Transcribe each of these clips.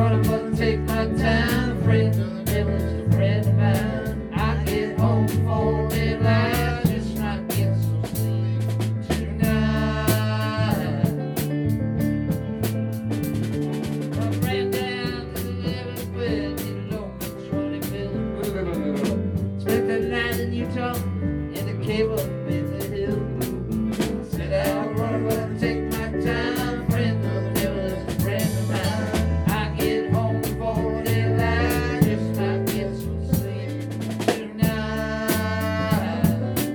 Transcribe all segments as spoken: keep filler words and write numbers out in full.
running, but take my time. Friend of the devil is a friend of mine. I get home before daylight, just not get some sleep tonight. I ran down to the eleventh bed, needed on my trolley bill. Spent the night in Utah in the cave up in the hill. Said I'll run, but take my time. Friend of the devil is a friend of mine. I get home before daylight, just not get some sleep tonight.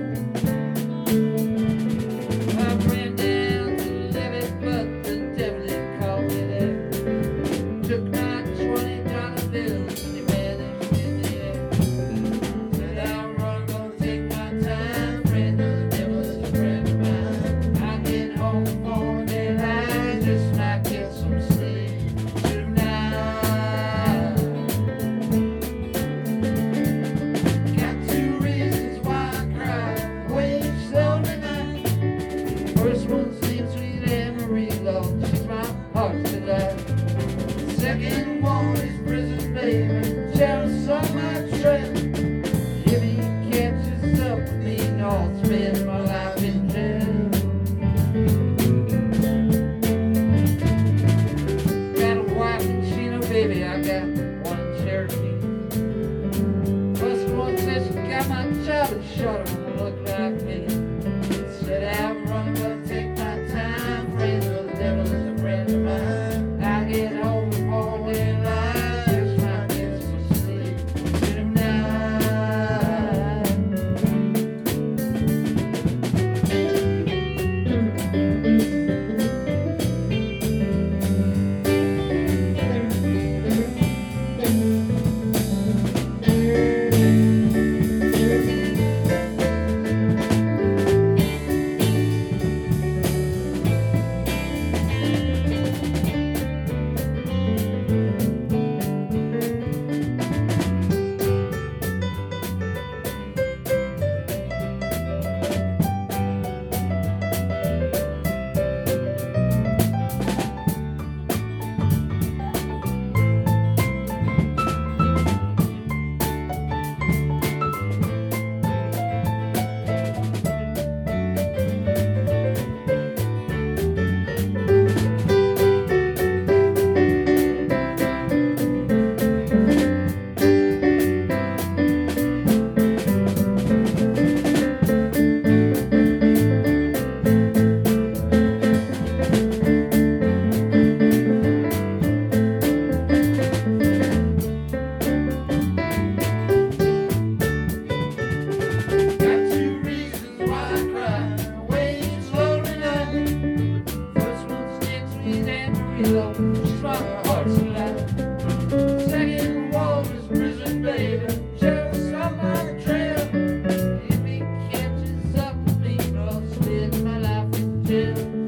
I ran down to the levee, but the devil did call me there. Took my twenty dollar bill and he vanished in the air. Said I'll run, gonna take my time. Friend of the devil is a friend of mine. I get home before daylight, just not get some sleep tonight. Got two reasons why I cry, waves lonely night. First one seems sweet Amarillo, she's my heart's delight. Second one is prison baby, jealous of my trail. If he catches up with me, I'll spend my life in jail. Got a wife and she no baby, I got one in Cherokee. First one says she got my child and shot her, won't look like me. Said I'll run, but take my time. Friend of the devil is a friend of mine. I get home before daylight, just not get some sleep tonight. Got two reasons why I cry, waves lonely night. First one sticks me in Amarillo, she's my heart's delight. Second one is prison baby, jealous of my trail. If he catches up with me, I'll spend my life in jail.